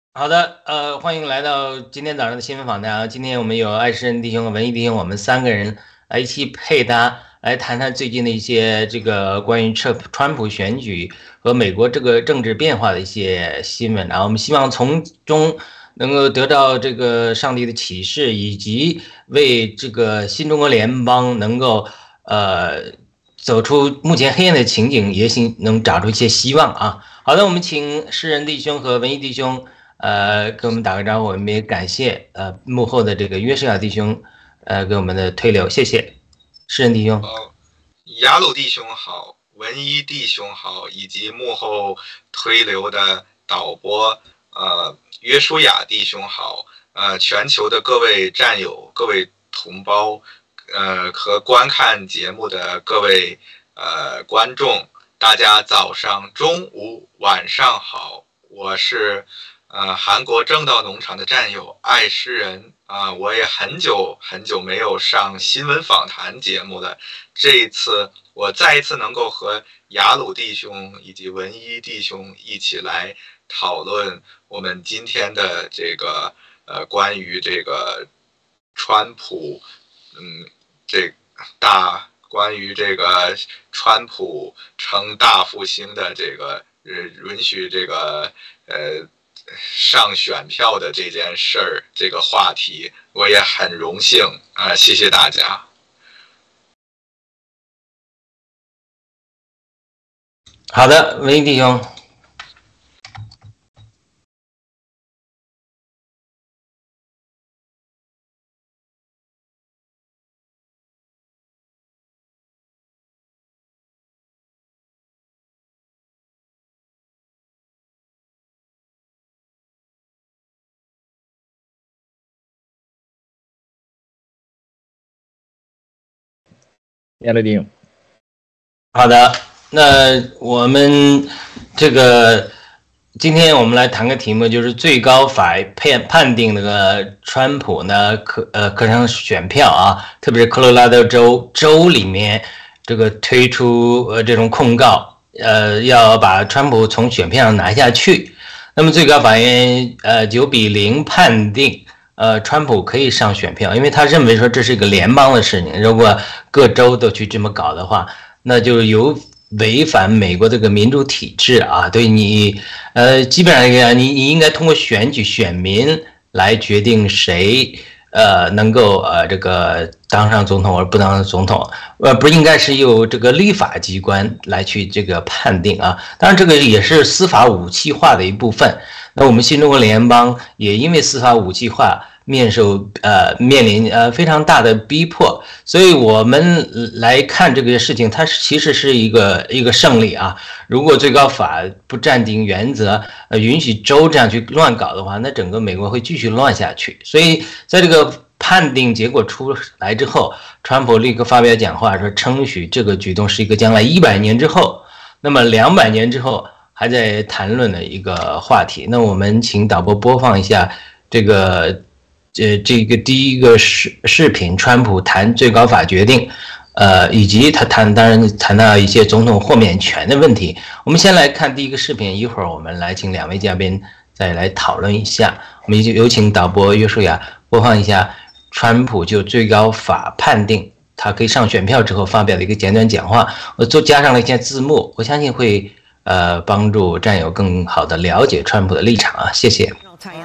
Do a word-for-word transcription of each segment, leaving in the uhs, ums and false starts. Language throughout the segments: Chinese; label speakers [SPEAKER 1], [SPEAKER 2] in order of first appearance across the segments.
[SPEAKER 1] 好的，呃，欢迎来到今天早上的新闻访谈啊。今天我们有爱诗人弟兄和文艺弟兄，我们三个人来一起配搭，来谈谈最近的一些这个关于川川普选举和美国这个政治变化的一些新闻啊。我们希望从中能够得到这个上帝的启示，以及为这个新中国联邦能够呃走出目前黑暗的情景，也许能找出一些希望啊。好的，我们请诗人弟兄和文艺弟兄。呃，跟我们打个招呼，我们也感谢呃幕后的这个约书亚弟兄，呃给我们的推流，谢谢，诗人弟兄。
[SPEAKER 2] 哦，雅鲁弟兄好，文一弟兄好，以及幕后推流的导播呃约书亚弟兄好，呃全球的各位战友、各位同胞，呃和观看节目的各位呃观众，大家早上、中午、晚上好，我是。呃，韩国正道农场的战友爱诗人啊、呃，我也很久很久没有上新闻访谈节目了。这一次，我再一次能够和雅鲁弟兄以及文一弟兄一起来讨论我们今天的这个呃关于这个川普，嗯，这大关于这个川普称大复兴的这个呃允许这个呃。上选票的这件事儿，这个话题，我也很荣幸啊、呃，谢谢大家。
[SPEAKER 1] 好的，文艺弟兄。
[SPEAKER 3] 亚乐丁，
[SPEAKER 1] 好的，那我们这个今天我们来谈个题目，就是最高法判判定那个川普呢可呃可上选票啊，特别是科罗拉多州州里面这个推出呃这种控告，呃要把川普从选票上拿下去。那么最高法院呃九比零判定。呃，川普可以上选票，因为他认为说这是一个联邦的事情，如果各州都去这么搞的话，那就有违反美国这个民主体制啊。对你，呃，基本上讲，你你应该通过选举选民来决定谁呃能够呃这个当上总统而不当上总统，呃不应该是由这个立法机关来去这个判定啊。当然，这个也是司法武器化的一部分。那我们新中国联邦也因为司法武器化。面受呃面临呃非常大的逼迫，所以我们来看这个事情，它其实是一个一个胜利啊。如果最高法不暂定原则，呃允许州这样去乱搞的话，那整个美国会继续乱下去。所以在这个判定结果出来之后，川普立刻发表讲话说，称许这个举动是一个将来一百年之后，那么两百年之后还在谈论的一个话题。那我们请导播播放一下这个。这这个第一个视视频，川普谈最高法决定，呃，以及他谈当然谈到一些总统豁免权的问题。我们先来看第一个视频，一会儿我们来请两位嘉宾再来讨论一下。我们就有请导播约书亚播放一下川普就最高法判定他可以上选票之后发表的一个简短讲话，我做加上了一些字幕，我相信会呃帮助战友更好的了解川普的立场啊。谢谢。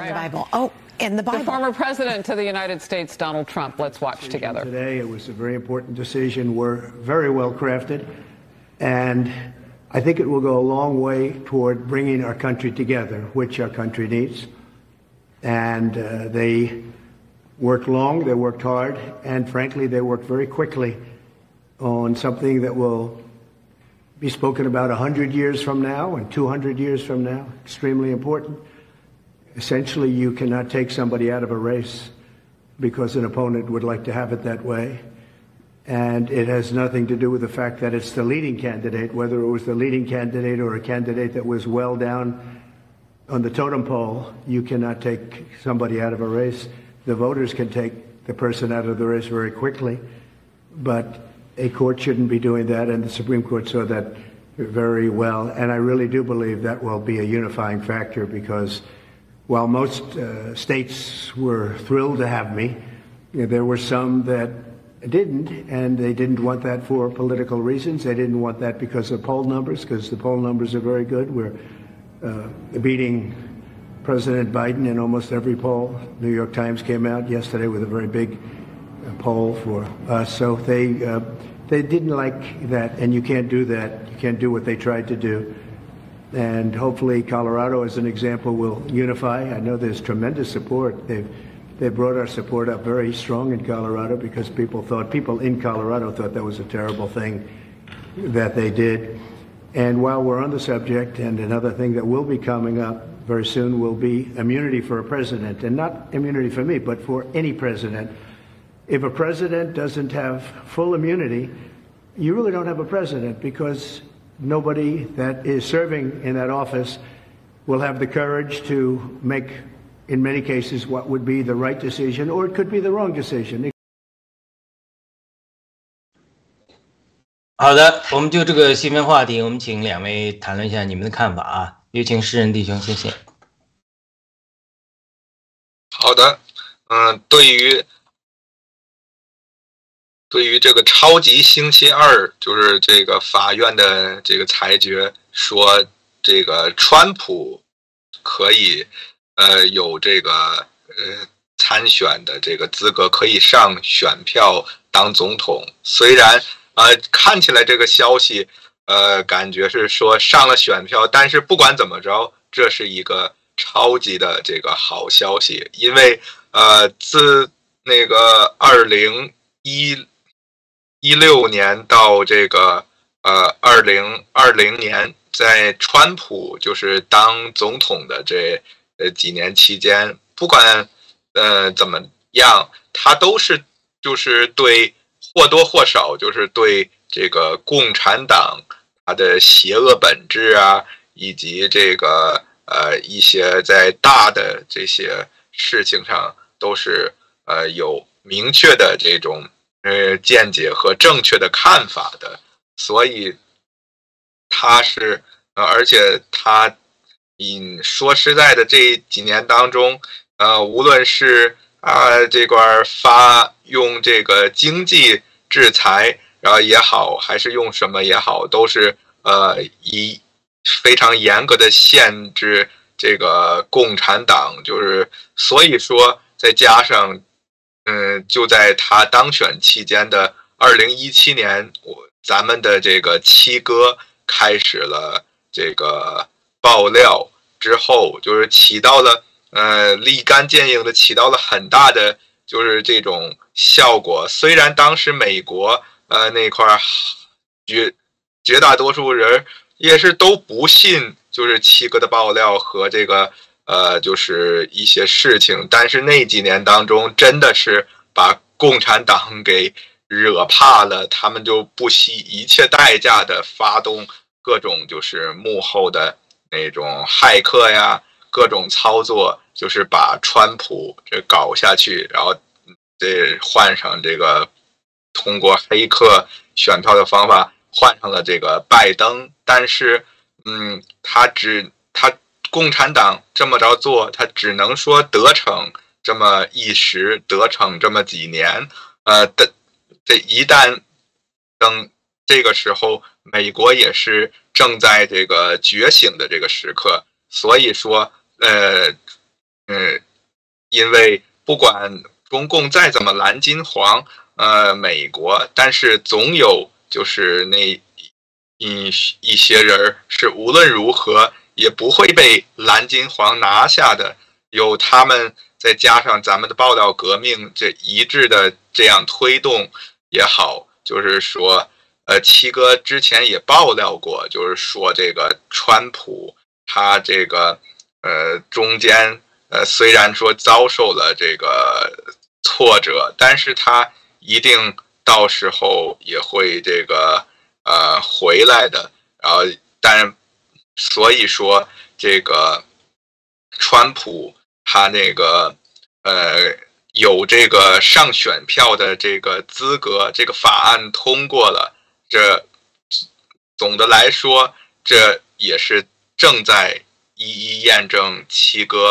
[SPEAKER 4] In the Bible. The former president of the United States, Donald Trump. Let's watch together.
[SPEAKER 5] Today, it was a very important decision. We're very well crafted, and I think it will go a long way toward bringing our country together, which our country needs. And uh, they worked long, they worked hard, and frankly, they worked very quickly on something that will be spoken about one hundred years from now and two hundred years from now. Extremely important. Essentially, you cannot take somebody out of a race because an opponent would like to have it that way. And it has nothing to do with the fact that it's the leading candidate, whether it was the leading candidate or a candidate that was well down on the totem pole. You cannot take somebody out of a race. The voters can take the person out of the race very quickly, but a court shouldn't be doing that, and the Supreme Court saw that very well. And I really do believe that will be a unifying factor because while most uh, states were thrilled to have me, you know, there were some that didn't, and they didn't want that for political reasons. They didn't want that because of poll numbers, because the poll numbers are very good. We're uh, beating President Biden in almost every poll. New York Times came out yesterday with a very big uh, poll for us. So they uh, they didn't like that, and you can't do that. You can't do what they tried to do. And hopefully Colorado, as an example, will unify. I know there's tremendous support. They've They brought our support up very strong in Colorado because people thought, people in Colorado thought that was a terrible thing that they did. And while we're on the subject, and another thing that will be coming up very soon will be immunity for a president. And not immunity for me, but for any president. If a president doesn't have full immunity, you really don't have a president, because nobody that is serving in that office will have the courage to make, in many cases, what would be the right decision, or it could be the wrong decision.
[SPEAKER 1] 好的，我们就这个新闻话题，我们请两位谈论一下你们的看法啊。有请诗人弟兄，谢谢。
[SPEAKER 2] 好的，嗯，对于对于这个超级星期二，就是这个法院的这个裁决，说这个川普可以呃有这个呃参选的这个资格，可以上选票当总统。虽然呃看起来这个消息呃感觉是说上了选票，但是不管怎么着，这是一个超级的这个好消息，因为呃自那个二零一一六年到这个呃二零二零年，在川普就是当总统的这呃几年期间，不管呃怎么样，他都是就是对或多或少就是对这个共产党它的邪恶本质啊，以及这个呃一些在大的这些事情上都是呃有明确的这种呃见解和正确的看法的，所以他是呃而且他嗯说实在的，这几年当中呃无论是啊、呃、这块发用这个经济制裁然后也好，还是用什么也好，都是呃以非常严格的限制这个共产党，就是所以说再加上嗯就在他当选期间的二零一七年，我咱们的这个七哥开始了这个爆料之后，就是起到了呃立竿见影的起到了很大的就是这种效果。虽然当时美国呃那块绝绝大多数人也是都不信就是七哥的爆料和这个呃就是一些事情，但是那几年当中真的是把共产党给惹怕了，他们就不惜一切代价的发动各种就是幕后的那种骇客呀，各种操作，就是把川普这搞下去，然后这换上这个通过黑客选票的方法换上了这个拜登。但是嗯他只他共产党这么着做，他只能说得逞这么一时，得逞这么几年，呃的这一旦等这个时候美国也是正在这个觉醒的这个时刻，所以说呃嗯因为不管中共再怎么蓝金黄呃美国，但是总有就是那一一些人是无论如何也不会被蓝金黄拿下的，有他们再加上咱们的爆料革命这一致的这样推动也好，就是说呃七哥之前也爆料过，就是说这个川普他这个呃中间呃虽然说遭受了这个挫折，但是他一定到时候也会这个呃回来的。然后但所以说这个川普他那个呃有这个上选票的这个资格，这个法案通过了，这总的来说这也是正在一一验证七哥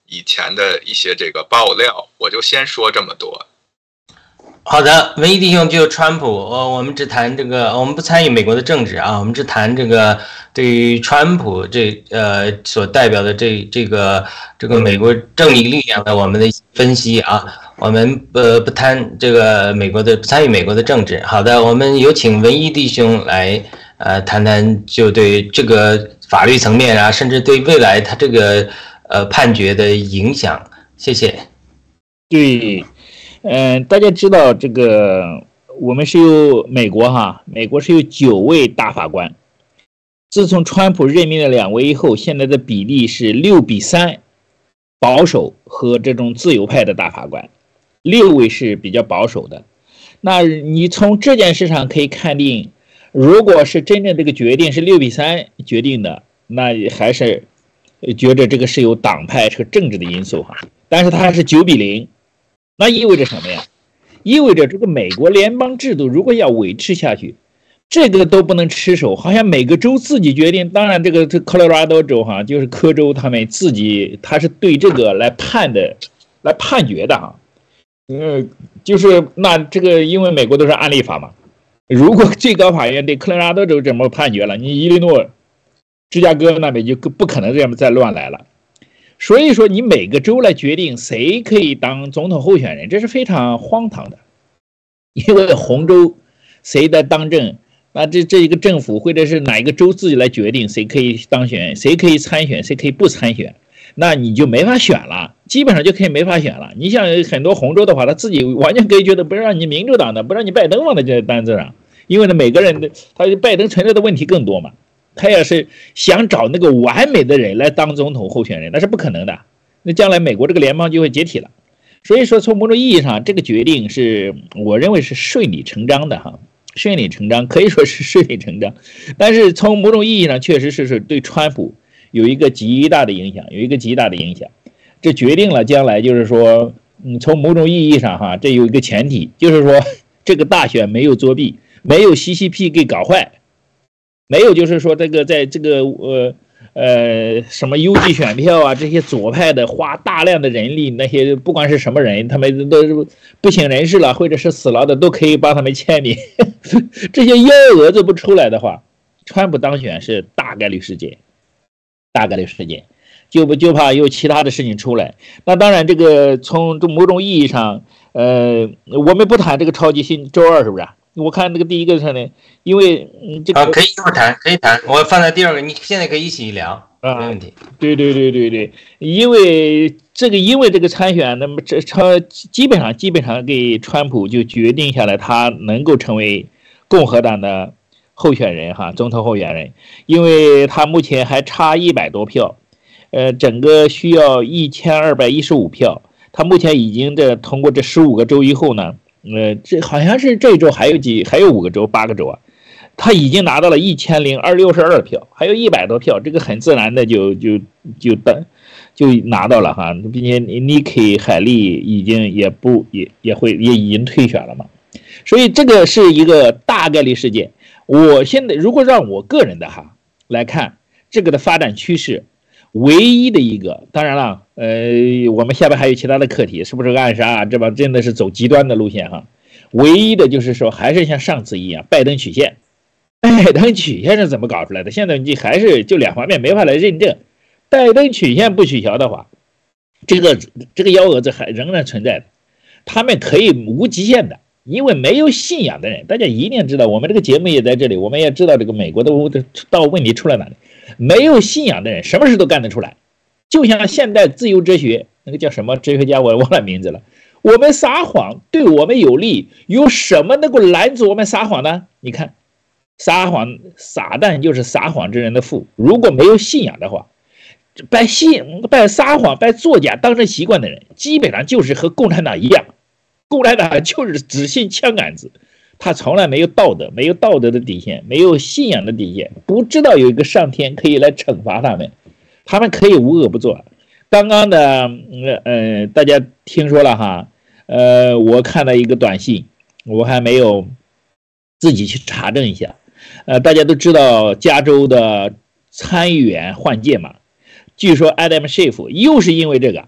[SPEAKER 2] 以前的一些这个爆料，我就先说这么多。
[SPEAKER 1] 好的，文艺弟兄就川普，呃，我们只谈这个，我们不参与美国的政治啊，我们只谈这个对于川普这呃所代表的这这个这个美国正义力量的我们的分析啊，我们呃不谈这个美国的不参与美国的政治。好的，我们有请文艺弟兄来呃谈谈就对这个法律层面啊，甚至对未来他这个呃判决的影响，谢谢。
[SPEAKER 3] 对。嗯、呃，大家知道这个，我们是有美国哈，美国是有九位大法官。自从川普任命了两位以后，现在的比例是六比三，保守和这种自由派的大法官，六位是比较保守的。那你从这件事上可以看定，如果是真正这个决定是六比三决定的，那还是觉得这个是有党派和政治的因素哈。但是它是九比零。那意味着什么呀？意味着这个美国联邦制度如果要维持下去，这个都不能吃手，好像每个州自己决定。当然，这个这科罗拉多州哈，就是科州他们自己，他是对这个来判的，来判决的哈。嗯，就是那这个，因为美国都是按立法嘛。如果最高法院对科罗拉多州这么判决了，你伊利诺、芝加哥那边就不可能这样再乱来了。所以说，你每个州来决定谁可以当总统候选人，这是非常荒唐的。因为红州谁在当政，那这这一个政府或者是哪一个州自己来决定谁可以当选，谁可以参选，谁可以不参选，那你就没法选了，基本上就可以没法选了。你像很多红州的话，他自己完全可以觉得不让你民主党的，不让你拜登放在这单子上，因为呢每个人的他拜登存在的问题更多嘛。他要是想找那个完美的人来当总统候选人，那是不可能的。那将来美国这个联邦就会解体了。所以说，从某种意义上，这个决定是我认为是顺理成章的哈，顺理成章可以说是顺理成章。但是从某种意义上，确实是是对川普有一个极大的影响，有一个极大的影响。这决定了将来就是说，嗯，从某种意义上哈，这有一个前提，就是说这个大选没有作弊，没有 C C P 给搞坏。没有，就是说这个在这个呃呃什么邮寄选票啊，这些左派的花大量的人力，那些不管是什么人，他们都不省人事了，或者是死了的，都可以帮他们签名。这些幺蛾子不出来的话，川普当选是大概率事件，大概率事件，就不就怕有其他的事情出来。那当然，这个从某种意义上，呃，我们不谈这个超级星周二是不是？我看这个第一个是呢，因为嗯这个、
[SPEAKER 1] 啊、可以一会儿谈，可以谈，我放在第二个，你现在可以一起聊，没问题。
[SPEAKER 3] 啊、对对对对对，因为这个因为这个参选，那么这超基本上基本上给川普就决定下来，他能够成为共和党的候选人哈，总统候选人，因为他目前还差一百多票，呃，整个需要一千二百一十五票，他目前已经这通过这十五个州以后呢。呃，这好像是这一周还有几还有五个州八个州啊，他已经拿到了一千零二六十二票，还有一百多票，这个很自然的就就就的就拿到了哈，并且尼克海利已经也不也也会也已经退选了嘛，所以这个是一个大概率事件。我现在如果让我个人的哈来看这个的发展趋势，唯一的一个，当然了，呃，我们下边还有其他的课题，是不是暗杀啊？这帮真的是走极端的路线哈。唯一的就是说，还是像上次一样，拜登曲线。拜登曲线是怎么搞出来的？现在你还是就两方面没法来认证。拜登曲线不取消的话，这个这个幺蛾子还仍然存在的，他们可以无极限的。因为没有信仰的人，大家一定知道，我们这个节目也在这里，我们也知道这个美国的到问题出在哪里。没有信仰的人，什么事都干得出来。就像现代自由哲学，那个叫什么哲学家，我忘了名字了。我们撒谎对我们有利，有什么能够拦阻我们撒谎呢？你看，撒谎，撒旦就是撒谎之人的父。如果没有信仰的话，把信、把撒谎、把作假当成习惯的人，基本上就是和共产党一样。共产党就是只信枪杆子。他从来没有道德，没有道德的底线，没有信仰的底线，不知道有一个上天可以来惩罚他们，他们可以无恶不作。刚刚的，呃，大家听说了哈，呃，我看到一个短信，我还没有自己去查证一下。呃，大家都知道加州的参议员换届嘛，据说 Adam Schiff 又是因为这个，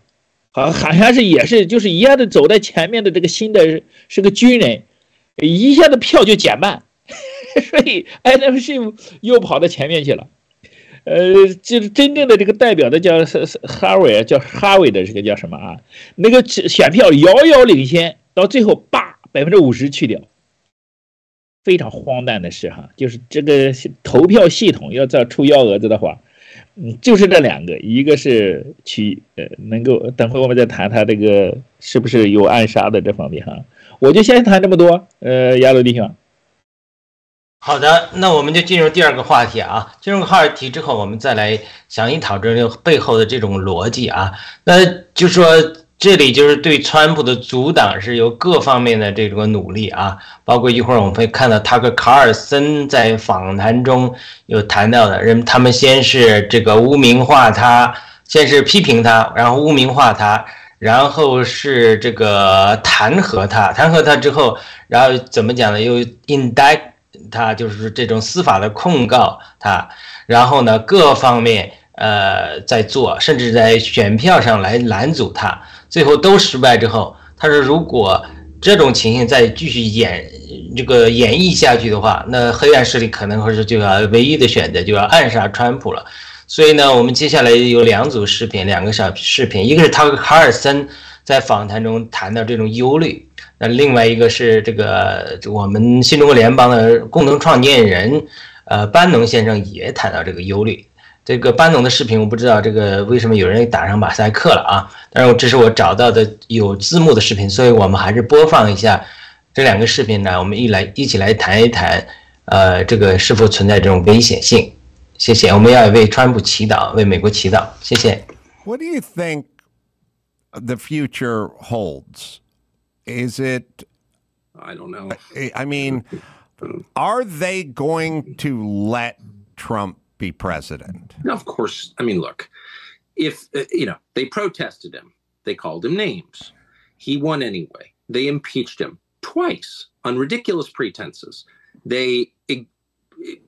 [SPEAKER 3] 好好像是也是就是一下子走在前面的这个新的是个军人，一下子票就减半，所以 Adam Schiff 又跑到前面去了。呃，就是真正的这个代表的叫哈维，叫哈维的这个叫什么啊？那个选票遥遥领先，到最后叭百分之五十去掉，非常荒诞的事哈。就是这个投票系统要再出幺蛾子的话，嗯，就是这两个，一个是去呃能够，等会我们再谈他这个是不是有暗杀的这方面哈。我就先谈这么多，呃，亚鲁弟兄。
[SPEAKER 1] 好的，那我们就进入第二个话题啊。进入话题之后，我们再来详细讨论这个背后的这种逻辑啊。那就说这里就是对川普的阻挡是有各方面的这个努力啊，包括一会儿我们会看到塔克·卡尔森在访谈中有谈到的，人他们先是这个污名化他，先是批评他，然后污名化他，然后是这个弹劾他，弹劾他之后，然后怎么讲呢？又 indict。他就是这种司法的控告他，然后呢各方面呃在做，甚至在选票上来拦阻他，最后都失败之后，他说如果这种情形再继续演这个演绎下去的话，那黑暗势力可能会是就要唯一的选择就要暗杀川普了。所以呢，我们接下来有两组视频，两个小视频，一个是塔克·卡尔森在访谈中谈到这种忧虑。那另外一个是这个我们新中国联邦的共同创建人，呃，班农先生也谈到这个忧虑。这个班农的视频我不知道这个为什么有人打上马赛克了啊？但是这是我找到的有字幕的视频，所以我们还是播放一下这两个视频呢，我们一来一起来谈一谈，呃，这个是否存在这种危险性？谢谢，我们要为川普祈祷，为美国祈祷，谢谢。
[SPEAKER 6] What do you think the future holds? Is it,
[SPEAKER 7] I don't know.
[SPEAKER 6] I mean, are they going to let Trump be president?
[SPEAKER 7] No, of course. I mean, look, if, uh, you know, they protested him, they called him names. He won anyway. They impeached him twice on ridiculous pretenses. They it, it,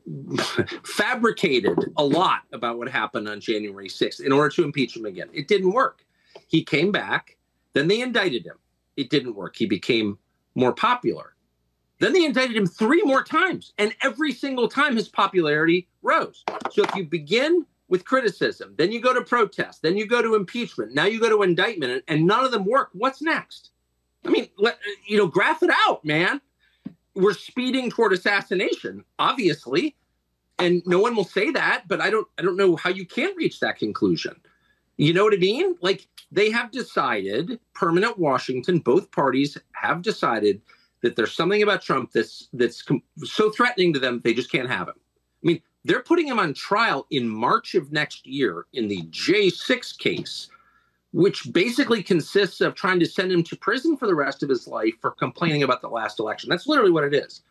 [SPEAKER 7] fabricated a lot about what happened on January sixth in order to impeach him again. It didn't work. He came back. Then they indicted him. It didn't work. He became more popular. Then they indicted him three more times, and every single time his popularity rose. So if you begin with criticism, then you go to protest, then you go to impeachment, now you go to indictment, and none of them work, what's next? I mean, let, you know, graph it out, man. We're speeding toward assassination, obviously, and no one will say that, but I don't, I don't know how you can reach that conclusion. You know what I mean? Like, they have decided, permanent Washington, both parties have decided that there's something about Trump that's that's so threatening to them, they just can't have him. I mean, they're putting him on trial in March of next year in the J six case, which basically consists of trying to send him to prison for the rest of his life for complaining about the last election. That's literally what it is.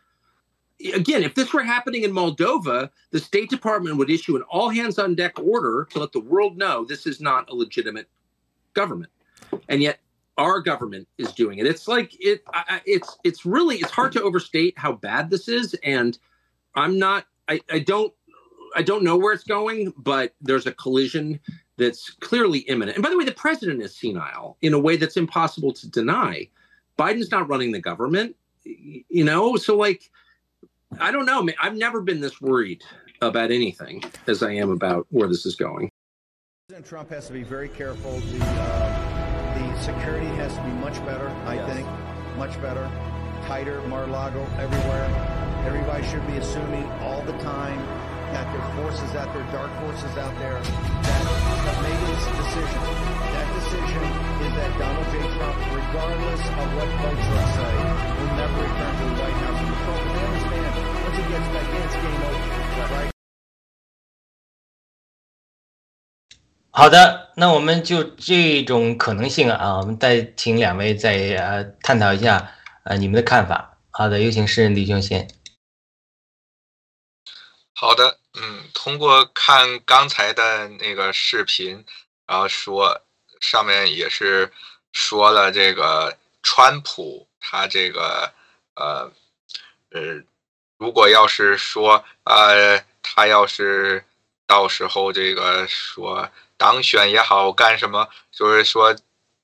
[SPEAKER 7] Again, if this were happening in Moldova, the State Department would issue an all-hands-on-deck order to let the world know this is not a legitimate government. And yet our government is doing it. It's like it I, it's it's really it's hard to overstate how bad this is. And I'm not I, I don't I don't know where it's going, but there's a collision that's clearly imminent. And by the way, the president is senile in a way that's impossible to deny. Biden's not running the government, you know, so like I don't know. I've never been this worried about anything as I am about where this is going.
[SPEAKER 8] President Trump has to be very careful. The, uh, the security has to be much better, I yes. think. Much better. Tighter, Mar-a-Lago, everywhere. Everybody should be assuming all the time that there are forces out there, dark forces out there, that have made this decision. That decision is that Donald J. Trump, regardless of what folks will say, will never return to the White House. Because they understand, once he gets back in, it's game over, right?
[SPEAKER 1] 好的，那我们就这种可能性啊，我们再请两位再呃探讨一下呃你们的看法。好的，有请诗人弟兄先。
[SPEAKER 2] 好的，嗯，通过看刚才的那个视频，然后说上面也是说了这个川普他这个呃呃，如果要是说呃他要是到时候这个说当选也好干什么，就是说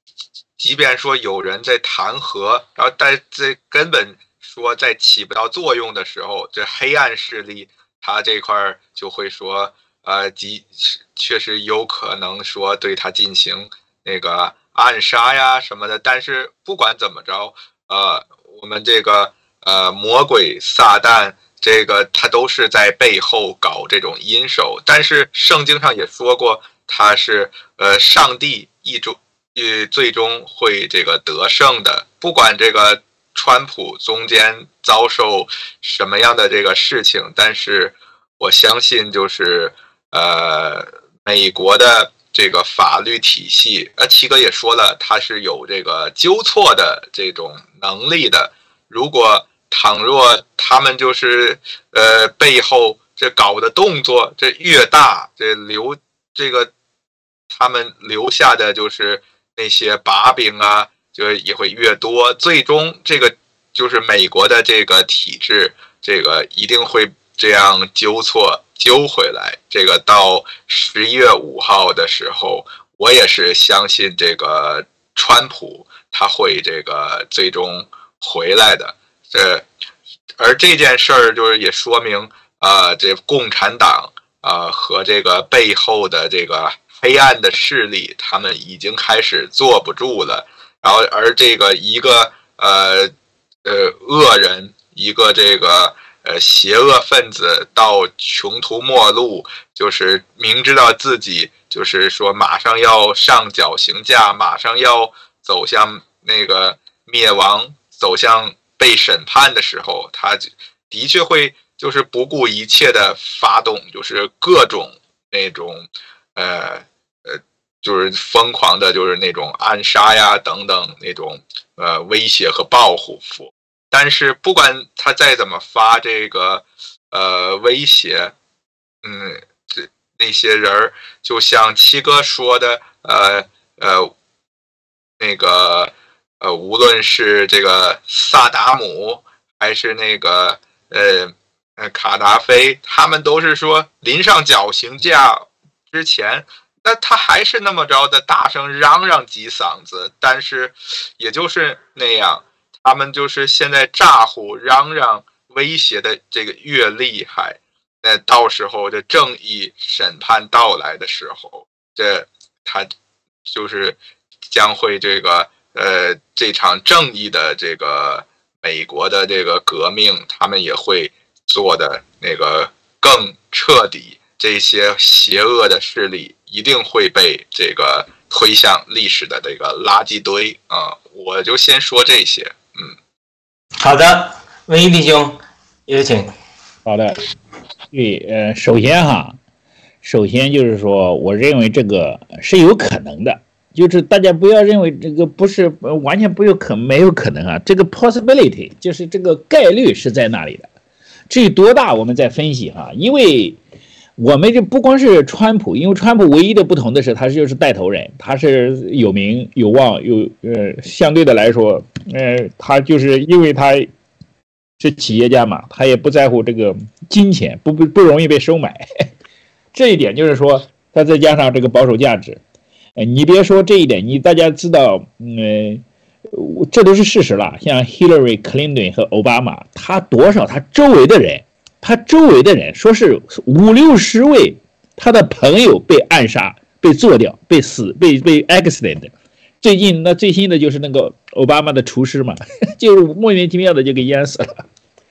[SPEAKER 2] 即便说有人在弹劾，然后但这根本说在起不到作用的时候，这黑暗势力他这块就会说，呃，即确实有可能说对他进行那个暗杀呀什么的。但是不管怎么着，呃，我们这个呃魔鬼撒旦。这个他都是在背后搞这种阴手，但是圣经上也说过，他是呃上帝一终呃最终会这个得胜的。不管这个川普中间遭受什么样的这个事情，但是我相信就是呃美国的这个法律体系，呃七哥也说了，他是有这个纠错的这种能力的。如果倘若他们就是呃背后这搞的动作这越大，这留这个他们留下的就是那些把柄啊，就也会越多。最终这个就是美国的这个体制，这个一定会这样纠错纠回来。这个到十一月五号的时候，我也是相信这个川普他会这个最终回来的。这而这件事儿就是也说明，呃，这共产党呃和这个背后的这个黑暗的势力，他们已经开始坐不住了。然后而这个一个呃呃恶人，一个这个呃邪恶分子到穷途末路，就是明知道自己就是说马上要上绞刑架，马上要走向那个灭亡，走向被审判的时候，他的确会就是不顾一切的发动，就是各种那种呃呃，就是疯狂的，就是那种暗杀呀等等那种呃威胁和报复。但是不管他再怎么发这个呃威胁，嗯，这那些人就像七哥说的，呃呃那个。呃，无论是这个萨达姆还是那个呃呃卡达菲，他们都是说临上绞刑架之前，那他还是那么着的大声嚷嚷几嗓子，但是也就是那样，他们就是现在咋呼嚷嚷威胁的这个越厉害，那到时候这正义审判到来的时候，这他就是将会这个。呃，这场正义的这个美国的这个革命，他们也会做的那个更彻底。这些邪恶的势力一定会被这个推向历史的这个垃圾堆啊、呃！我就先说这些，嗯。
[SPEAKER 1] 好的，文一弟兄，有请。
[SPEAKER 3] 好的，对，呃，首先哈，首先就是说，我认为这个是有可能的。就是大家不要认为这个不是完全不有可没有可能啊，这个 possibility 就是这个概率是在那里的，至于多大我们再分析哈。因为我们这不光是川普，因为川普唯一的不同的是他就是带头人，他是有名有望有呃相对的来说，呃他就是因为他是企业家嘛，他也不在乎这个金钱，不不不容易被收买，这一点就是说他再加上这个保守价值。你别说这一点，你大家知道，嗯，这都是事实了。像 Hillary Clinton 和奥巴马，他多少他周围的人，他周围的人说是五六十位他的朋友被暗杀、被做掉、被死、被被 accident。最近那最新的就是那个奥巴马的厨师嘛，就莫名其妙的就给淹死了。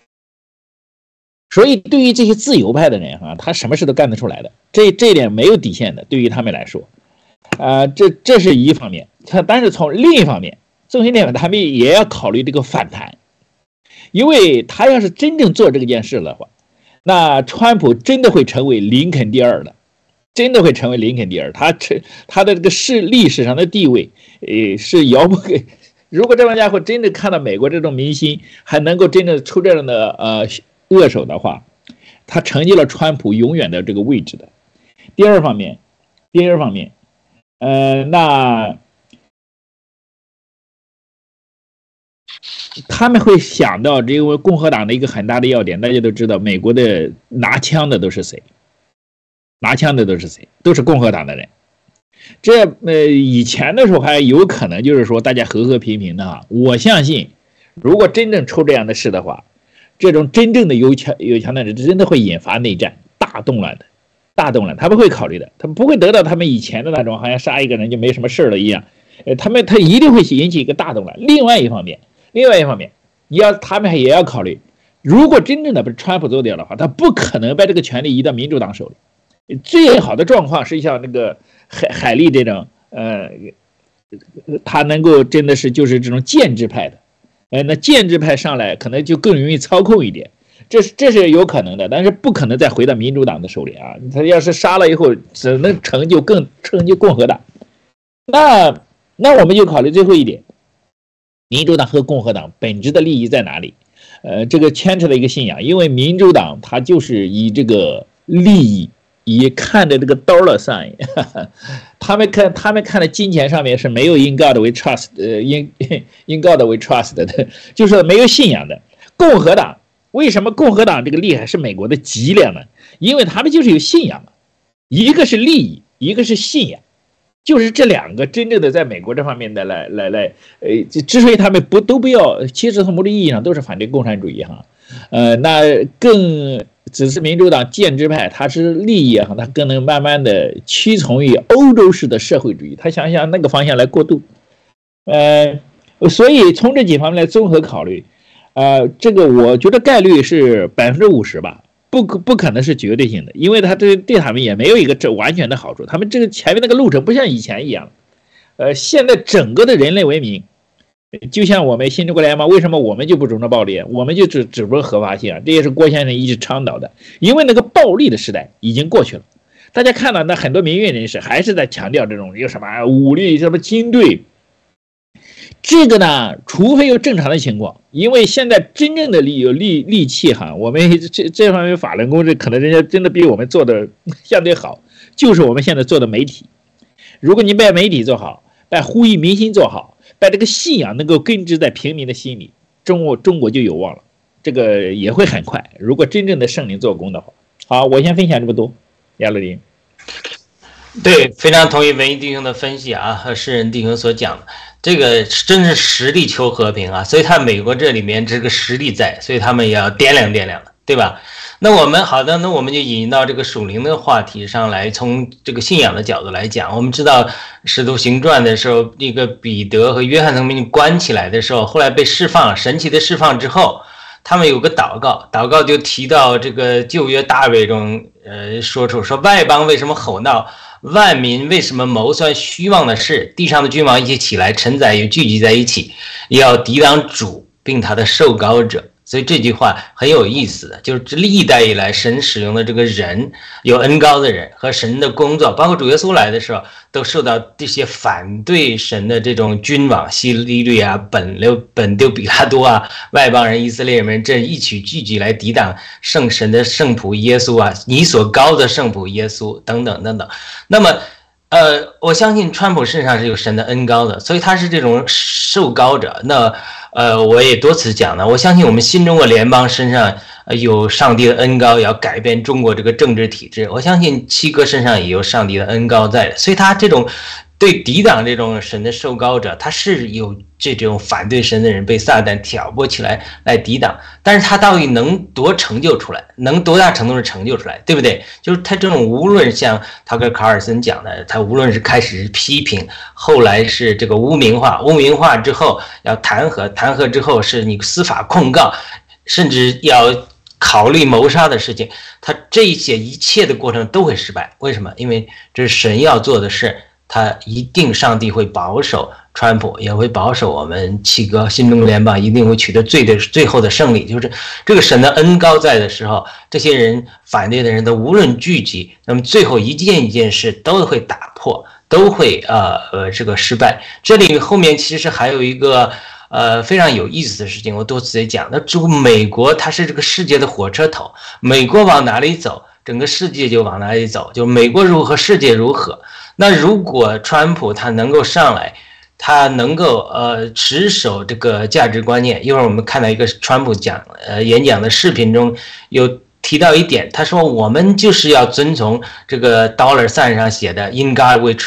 [SPEAKER 3] 所以对于这些自由派的人哈、啊，他什么事都干得出来的，这这一点没有底线的，对于他们来说。啊、呃，这这是一方面，但是从另一方面，中心点他们也要考虑这个反弹，因为他要是真正做这件事的话，那川普真的会成为林肯第二的，真的会成为林肯第二，他成他的这个是历史上的地位，呃，是遥不可。如果这帮家伙真的看到美国这种民心，还能够真正出这样的呃恶手的话，他成就了川普永远的这个位置的。第二方面，第二方面。呃，那他们会想到，这个共和党的一个很大的要点，大家都知道，美国的拿枪的都是谁？拿枪的都是谁？都是共和党的人。 这呃以前的时候还有可能就是说大家和和平平的啊。我相信，如果真正出这样的事的话，这种真正的有强有强的人真的会引发内战、大动乱的，大动乱，他们会考虑的，他们不会得到他们以前的那种好像杀一个人就没什么事了一样，呃，他们他一定会引起一个大动乱。另外一方面，另外一方面，你要他们也要考虑，如果真正的把川普做掉的话，他不可能把这个权力移到民主党手里。最好的状况是像那个海海利这种，呃，他能够真的是就是这种建制派的。呃，那建制派上来可能就更容易操控一点，这是这是有可能的，但是不可能再回到民主党的手里啊！他要是杀了以后，只能成就更成就共和党。那那我们就考虑最后一点，民主党和共和党本质的利益在哪里？呃，这个牵扯的一个信仰，因为民主党它就是以这个利益，以看着这个 dollar sign， 他们看他们看的金钱上面是没有 in God we trust， 呃 in in God we trust 的，就是没有信仰的。共和党为什么共和党这个厉害是美国的脊梁呢？因为他们就是有信仰，一个是利益，一个是信仰，就是这两个真正的在美国这方面的来来来，呃，之所以他们不都不要，其实从某种意义上都是反对共产主义哈，呃，那更。只是民主党建制派，他是利益啊，他更能慢慢的屈从于欧洲式的社会主义，他想向那个方向来过渡，呃，所以从这几方面来综合考虑，呃，这个我觉得概率是百分之五十吧，不不可能是绝对性的，因为他对对他们也没有一个这完全的好处，他们这个前面那个路程不像以前一样，呃，现在整个的人类文明。就像我们新中国联邦，为什么我们就不主张暴力？我们就只只不合法性啊，这也是郭先生一直倡导的。因为那个暴力的时代已经过去了，大家看到那很多民运人士还是在强调这种有什么武力、什么军队。这个呢，除非有正常的情况，因为现在真正的利有利利器哈，我们这这方面法人公司可能人家真的比我们做的相对好，就是我们现在做的媒体。如果你把媒体做好，把呼吁民心做好。把这个信仰能够根植在平民的心里，中国中国就有望了。这个也会很快，如果真正的圣灵做工的话。好，我先分享这么多。亚乐林，
[SPEAKER 1] 对，非常同意文艺弟兄的分析啊，和诗人弟兄所讲的，这个真是实力求和平啊，所以他美国这里面这个实力在，所以他们也要掂量掂量了，对吧？那我们好的，那我们就引到这个属灵的话题上来，从这个信仰的角度来讲，我们知道《使徒行传》的时候，那个彼得和约翰曾被关起来的时候，后来被释放，神奇的释放之后，他们有个祷告，祷告就提到这个旧约大卫中，呃，说出说外邦为什么吼闹，万民为什么谋算虚妄的事，地上的君王一起起来，臣宰也聚集在一起，要抵挡主并他的受膏者。所以这句话很有意思的，就是历代以来神使用的这个人，有恩膏的人和神的工作，包括主耶稣来的时候，都受到这些反对神的这种君王希利律啊、本留本丢比拉多啊、外邦人以色列人这一起聚集来抵挡圣神的圣仆耶稣啊，你所膏的圣仆耶稣等等等等。那么呃，我相信川普身上是有神的恩膏的，所以他是这种受膏者。那呃，我也多次讲了，我相信我们新中国联邦身上有上帝的恩膏，要改变中国这个政治体制。我相信七哥身上也有上帝的恩膏在的，所以他这种对抵挡这种神的受膏者，他是有这种反对神的人被撒旦挑拨起来来抵挡，但是他到底能多成就出来，能多大程度的成就出来，对不对？就是他这种无论像塔克·卡尔森讲的，他无论是开始批评，后来是这个污名化，污名化之后要弹劾，弹劾之后是你司法控告，甚至要考虑谋杀的事情，他这些一切的过程都会失败。为什么？因为这是神要做的事，他一定上帝会保守川普，也会保守我们七个新中国联邦，一定会取得最的最后的胜利。就是这个神的恩膏在的时候，这些人反对的人都无论聚集，那么最后一件一件事都会打破，都会呃呃这个失败。这里后面其实还有一个呃非常有意思的事情，我多次也讲，那这个美国它是这个世界的火车头，美国往哪里走，整个世界就往哪里走，就美国如何，世界如何。那如果川普他能够上来，他能够呃持守这个价值观念，一会儿我们看到一个川普讲呃演讲的视频中有提到一点，他说我们就是要遵从这个 dollar sign 上写的 In God we trust，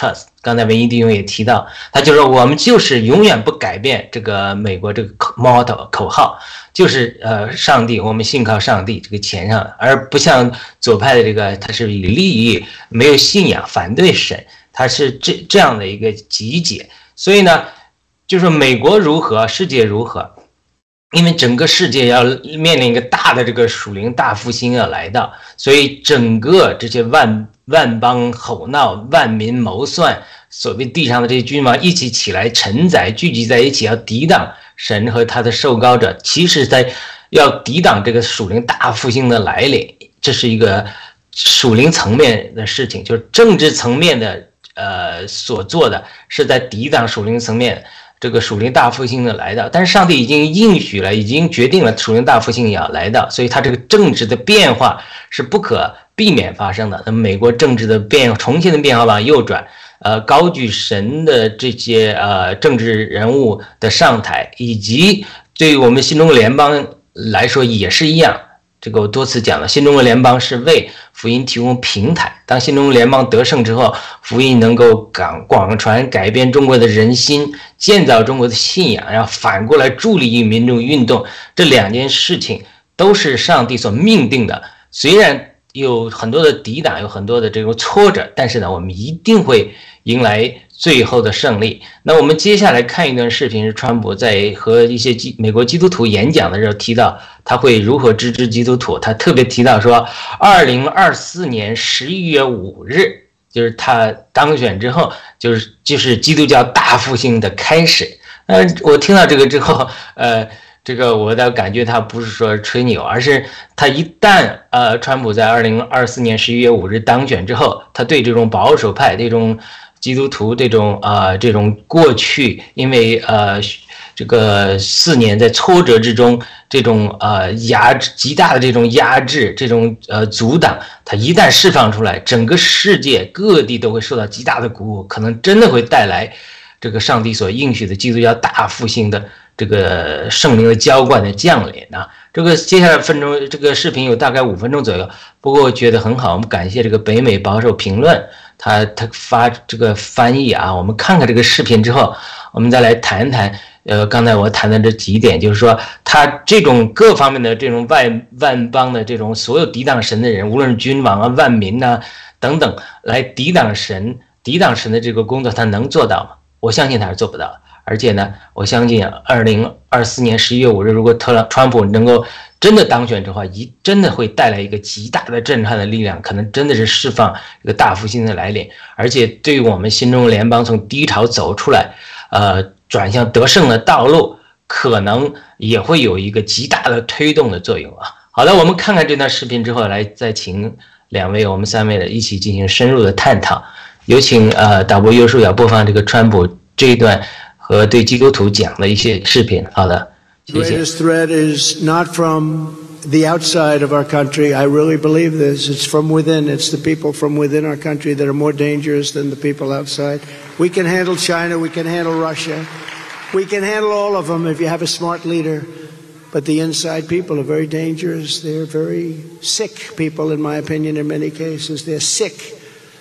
[SPEAKER 1] 刚才文艺弟兄也提到，他就说我们就是永远不改变这个美国这个 motto 口号，就是呃上帝，我们信靠上帝这个钱上，而不像左派的这个他是以利益没有信仰反对神，他是这这样的一个集结。所以呢，就是美国如何，世界如何。因为整个世界要面临一个大的这个属灵大复兴要来到，所以整个这些万万邦吼闹、万民谋算，所谓地上的这些君王一起起来承载，聚集在一起，要抵挡神和他的受膏者，其实在要抵挡这个属灵大复兴的来临。这是一个属灵层面的事情，就是政治层面的呃所做的是在抵挡属灵层面这个属灵大复兴的来到，但是上帝已经应许了，已经决定了属灵大复兴也要来到，所以他这个政治的变化是不可避免发生的。那么美国政治的变重新的变化往右转，呃，高举神的这些呃政治人物的上台，以及对于我们新中国联邦来说也是一样。这个我多次讲了，新中国联邦是为福音提供平台。当新中国联邦得胜之后，福音能够广广传，改变中国的人心，建造中国的信仰，然后反过来助力于民众运动，这两件事情都是上帝所命定的。虽然有很多的抵挡，有很多的这种挫折，但是呢，我们一定会迎来最后的胜利。那我们接下来看一段视频，是川普在和一些基美国基督徒演讲的时候提到他会如何支持基督徒。他特别提到说，二零二四年十一月五日，就是他当选之后，就是就是基督教大复兴的开始。呃，我听到这个之后，呃。这个我倒感觉他不是说吹牛，而是他一旦呃，川普在二零二四年十一月五日当选之后，他对这种保守派、这种基督徒、这种呃这种过去因为呃这个四年在挫折之中，这种呃压制极大的这种压制、这种呃阻挡，他一旦释放出来，整个世界各地都会受到极大的鼓舞，可能真的会带来这个上帝所应许的基督教大复兴的。这个圣灵的浇灌的降临啊，这个接下来分钟，这个视频有大概五分钟左右，不过我觉得很好，我们感谢这个北美保守评论，他他发这个翻译啊，我们看看这个视频之后，我们再来谈谈，呃，刚才我谈的这几点，就是说他这种各方面的这种万万邦的这种所有抵挡神的人，无论是君王啊、万民呐、啊、等等，来抵挡神、抵挡神的这个工作，他能做到吗？我相信他是做不到的。而且呢，我相信二零二四年十一月五日，如果特朗川普能够真的当选的话，一真的会带来一个极大的震撼的力量，可能真的是释放一个大复兴的来临，而且对于我们新中国联邦从低潮走出来，呃，转向得胜的道路，可能也会有一个极大的推动的作用啊。好的，我们看看这段视频之后，来再请两位我们三位的一起进行深入的探讨。有请呃导播约书亚播放这个川普这一段。和对基督徒讲的一些视频。好的，谢谢。
[SPEAKER 5] The greatest threat is not from the outside of our country. I really believe this. It's from within. It's the people from within our country that are more dangerous than the people outside. We can handle China. We can handle Russia. We can handle all of them if you have a smart leader. But the inside people are very dangerous. They're very sick people, in my opinion, in many cases. They're sick.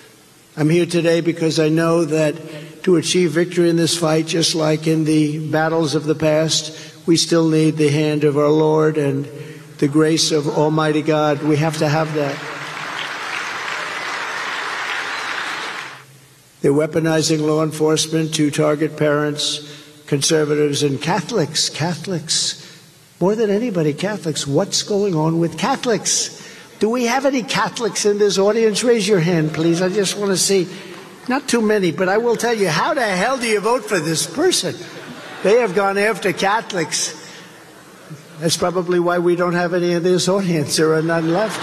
[SPEAKER 5] I'm here today because I know that to achieve victory in this fight, just like in the battles of the past, we still need the hand of our Lord and the grace of Almighty God. We have to have that. They're weaponizing law enforcement to target parents, conservatives, and Catholics. Catholics. More than anybody, Catholics. What's going on with Catholics? Do we have any Catholics in this audience? Raise your hand, please. I just want to see. Not too many, but I will tell you, how the hell do you vote for this person? They have gone after Catholics. That's probably why we don't have any in this audience. There are none left.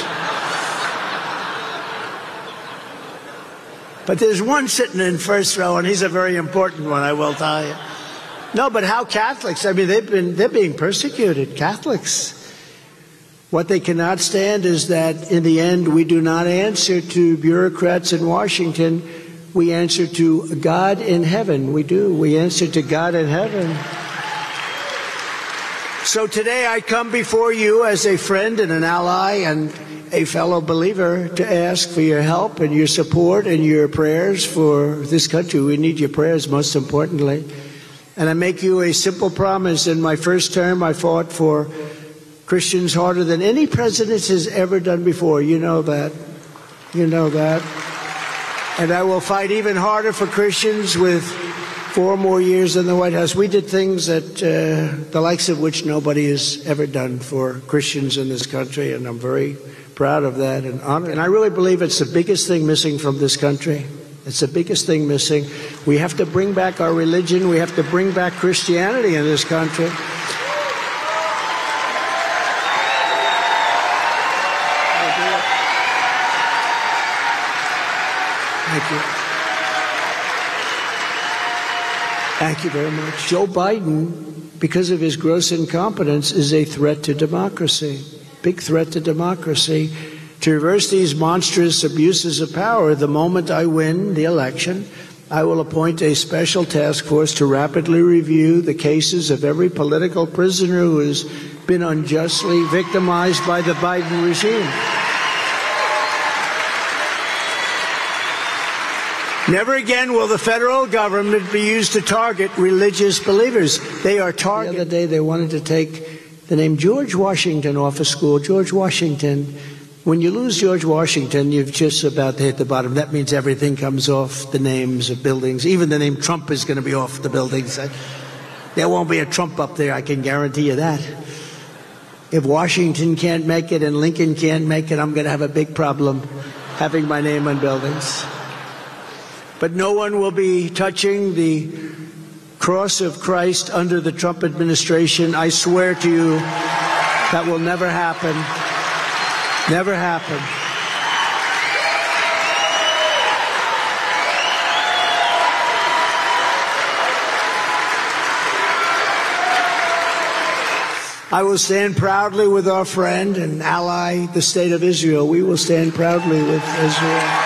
[SPEAKER 5] But there's one sitting in first row, and he's a very important one, I will tell you. No, but how Catholics? I mean, they've been, they're being persecuted, Catholics. What they cannot stand is that, in the end, we do not answer to bureaucrats in Washington. We answer to God in heaven. We do. We answer to God in heaven. So today I come before you as a friend and an ally and a fellow believer to ask for your help and your support and your prayers for this country. We need your prayers, most importantly. And I make you a simple promise. In my first term, I fought for Christians harder than any president has ever done before. You know that. You know that. And I will fight even harder for Christians with four more years in the White House. We did things that uh, the likes of which nobody has ever done for Christians in this country, and I'm very proud of that and honored. And I really believe it's the biggest thing missing from this country. It's the biggest thing missing. We have to bring back our religion. We have to bring back Christianity in this country. Thank you. Thank you very much. Joe Biden, because of his gross incompetence, is a threat to democracy. Big threat to democracy. To reverse these monstrous abuses of power, the moment I win the election, I will appoint a special task force to rapidly review the cases of every political prisoner who has been unjustly victimized by the Biden regime. Never again will the federal government be used to target religious believers. They are targeted. The other day they wanted to take the name George Washington off of school. George Washington. When you lose George Washington, you've just about hit the bottom. That means everything comes off the names of buildings. Even the name Trump is going to be off the buildings. There won't be a Trump up there, I can guarantee you that. If Washington can't make it and Lincoln can't make it, I'm going to have a big problem having my name on buildings. But no one will be touching the cross of Christ under the Trump administration. I swear to you, that will never happen. Never happen. I will stand proudly with our friend and ally, the State of Israel. We will stand proudly with Israel.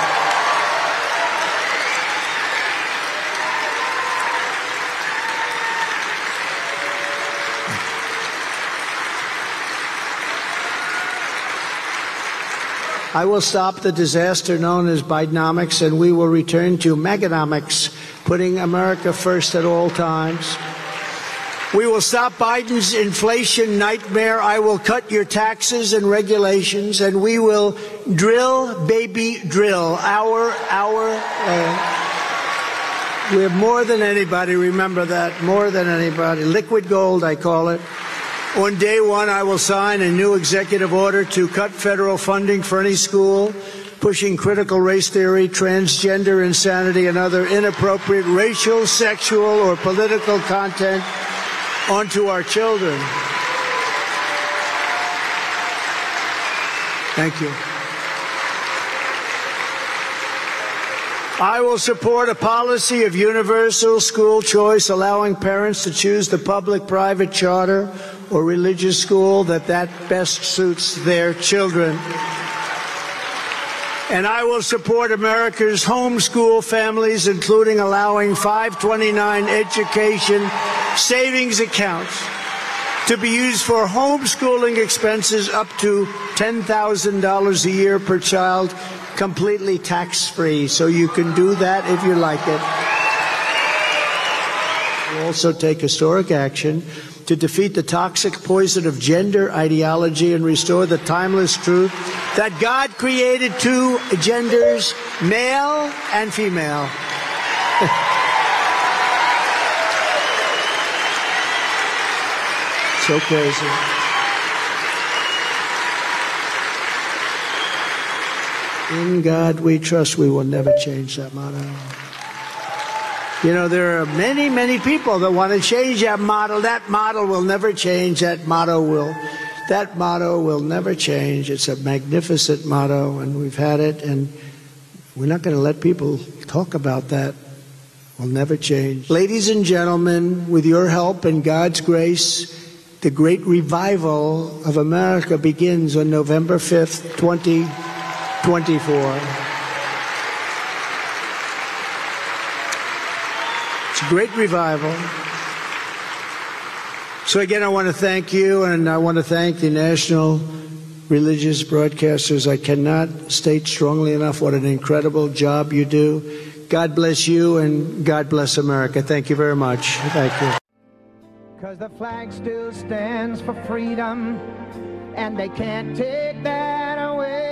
[SPEAKER 5] I will stop the disaster known as Bidenomics, and we will return to Maganomics, putting America first at all times. We will stop Biden's inflation nightmare. I will cut your taxes and regulations, and we will drill, baby, drill. Our, our, uh, we're more than anybody, remember that, more than anybody. Liquid gold, I call it. On day one, I will sign a new executive order to cut federal funding for any school pushing critical race theory, transgender insanity, and other inappropriate racial, sexual, or political content onto our children. Thank you. I will support a policy of universal school choice, allowing parents to choose the public, private, charter, or religious school that that best suits their children. And I will support America's homeschool families, including allowing five twenty-nine education savings accounts to be used for homeschooling expenses up to ten thousand dollars a year per child, completely tax-free. So you can do that if you like it. We'll also take historic action to defeat the toxic poison of gender ideology and restore the timeless truth that God created two genders, male and female. So crazy. In God we trust. We will never change that motto. You know, there are many, many people that want to change that model. That model will never change. That motto will, that motto will never change. It's a magnificent motto, and we've had it, and we're not going to let people talk about that. Will never change. Ladies and gentlemen, with your help and God's grace, the great revival of America begins on November fifth, twenty twenty-four. It's a great revival. So again, I want to thank you, and I want to thank the national religious broadcasters. I cannot state strongly enough what an incredible job you do. God bless you, and God bless America. Thank you very much. Thank you.
[SPEAKER 9] Because the flag still stands for freedom, and they can't take that away.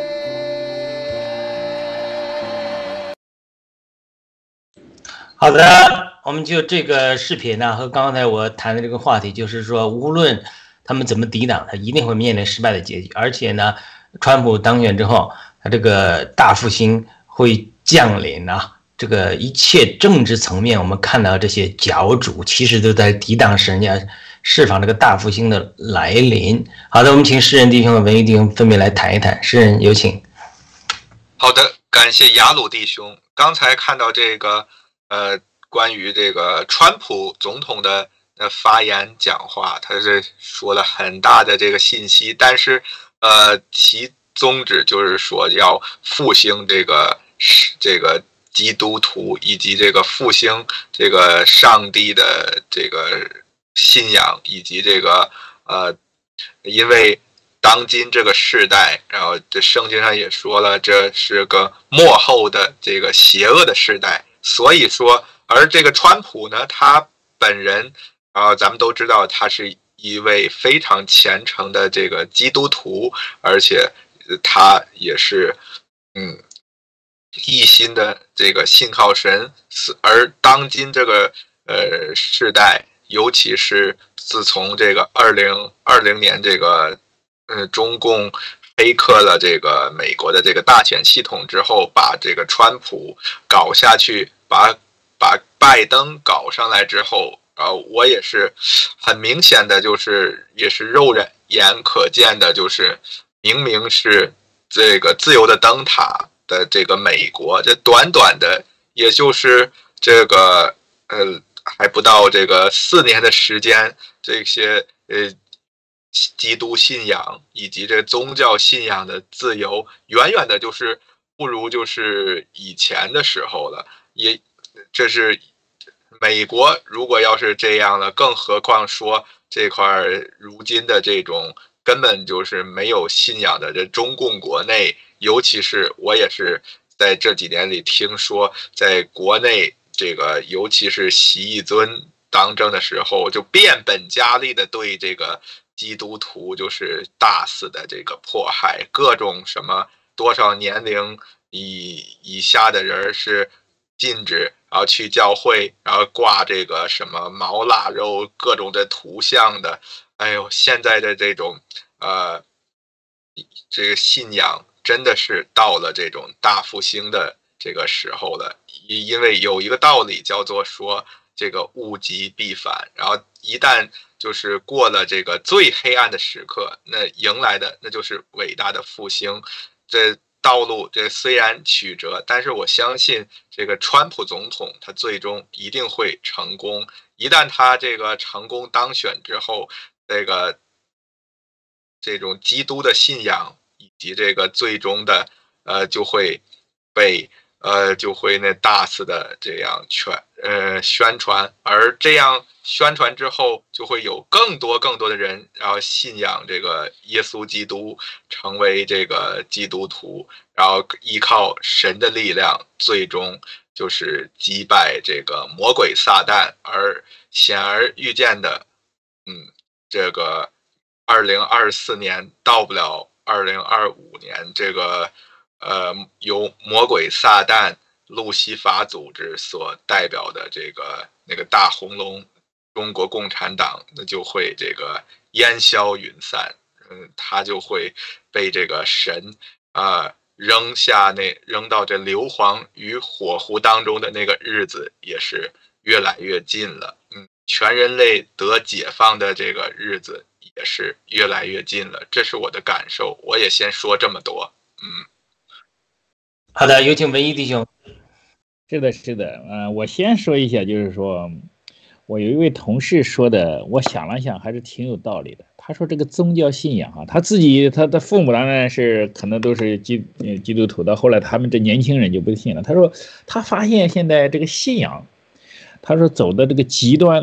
[SPEAKER 1] 好的，我们就这个视频呢，和刚才我谈的这个话题，就是说，无论他们怎么抵挡，他一定会面临失败的结局。而且呢，川普当选之后，他这个大复兴会降临啊。这个一切政治层面，我们看到这些角逐，其实都在抵挡人家释放这个大复兴的来临。好的，我们请诗人弟兄和文艺弟兄分别来谈一谈。诗人有请。
[SPEAKER 2] 好的，感谢雅鲁弟兄。刚才看到这个。呃，关于这个川普总统的呃发言讲话，他是说了很大的这个信息，但是呃，其宗旨就是说要复兴这个这个基督徒，以及这个复兴这个上帝的这个信仰，以及这个呃，因为当今这个世代，然后这圣经上也说了，这是个末后的这个邪恶的世代。所以说，而这个川普呢，他本人啊、呃，咱们都知道他是一位非常虔诚的这个基督徒，而且他也是嗯一心的这个信靠神。而当今这个呃世代，尤其是自从这个二零二零年这个呃中共黑客了这个美国的这个大选系统之后，把这个川普搞下去，把把拜登搞上来之后，呃，我也是很明显的，就是也是肉眼可见的，就是明明是这个自由的灯塔的这个美国，这短短的也就是这个呃还不到这个四年的时间，这些呃。基督信仰以及这宗教信仰的自由，远远的就是不如就是以前的时候了。也这是美国，如果要是这样了，更何况说这块如今的这种根本就是没有信仰的这中共国内，尤其是我也是在这几年里听说，在国内这个尤其是习义尊当政的时候，就变本加厉的对这个基督徒就是大肆的这个迫害，各种什么多少年龄以以下的人是禁止，然后去教会，然后挂这个什么毛腊肉各种的图像的。哎呦，现在的这种呃这个信仰真的是到了这种大复兴的这个时候了。因为有一个道理叫做说这个物极必反，然后一旦就是过了这个最黑暗的时刻，那迎来的那就是伟大的复兴。这道路这虽然曲折，但是我相信这个川普总统他最终一定会成功。一旦他这个成功当选之后，这个这种基督的信仰以及这个最终的呃就会被呃就会那大肆的这样全呃宣传，而这样宣传之后，就会有更多更多的人，然后信仰这个耶稣基督，成为这个基督徒，然后依靠神的力量，最终就是击败这个魔鬼撒旦。而显而易见的，嗯，这个二零二四年到不了二零二五年，这个呃由魔鬼撒旦路西法组织所代表的这个那个大红龙。中国共产党那就会这个烟消云散，嗯，他就会被这个神啊、呃、扔下那扔到这硫磺与火湖当中的那个日子也是越来越近了，嗯，全人类得解放的这个日子也是越来越近了，这是我的感受。我也先说这么多，嗯。
[SPEAKER 1] 好的，有请文一弟兄。
[SPEAKER 3] 是的，是的，嗯、呃，我先说一下，就是说。我有一位同事说的，我想了想，还是挺有道理的。他说这个宗教信仰啊，他自己他的父母当然是可能都是基基督徒，到后来他们这年轻人就不信了。他说他发现现在这个信仰，他说走的这个极端，